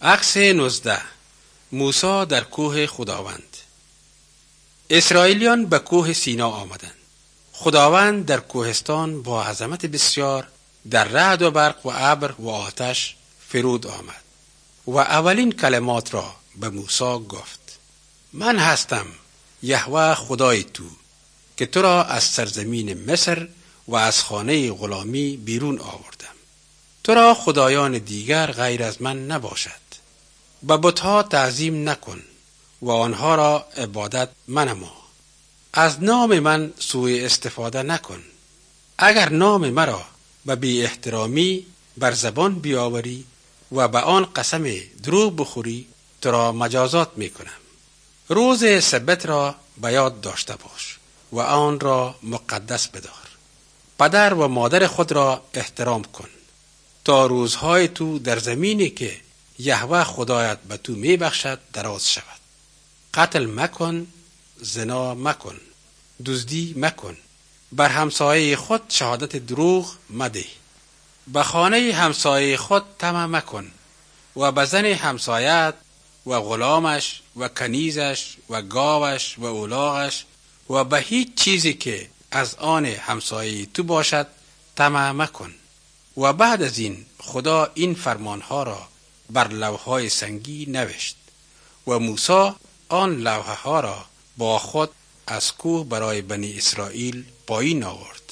عکس 19. موسی در کوه خداوند. اسرائیلیان به کوه سینا آمدند. خداوند در کوهستان با عظمت بسیار در رعد و برق و ابر و آتش فرود آمد و اولین کلمات را به موسی گفت: من هستم یهوه خدای تو که تو را از سرزمین مصر و از خانه غلامی بیرون آوردم. تو را خدایان دیگر غیر از من نباشد. به بت‌ها تعظیم نکن و آنها را عبادت منما. از نام من سوء استفاده نکن. اگر نام مرا به بی احترامی بر زبان بیاوری و به آن قسم دروغ بخوری، تو را مجازات میکنم. روز سبت را به یاد داشته باش و آن را مقدس بدار. پدر و مادر خود را احترام کن تا روزهای تو در زمینی که یهوه خدایت به تو میبخشد دراز شود. قتل مکن، زنا مکن، دزدی مکن، بر همسایه خود شهادت دروغ مده، به خانه همسایه خود طمع مکن و به زن همسایت و غلامش و کنیزش و گاوش و اولاغش و به هیچ چیزی که از آن همسایه تو باشد طمع مکن. و بعد از این خدا این فرمانها را بر لوح‌های سنگی نوشت و موسی آن لوحه ها را با خود از کوه برای بنی اسرائیل پایین آورد.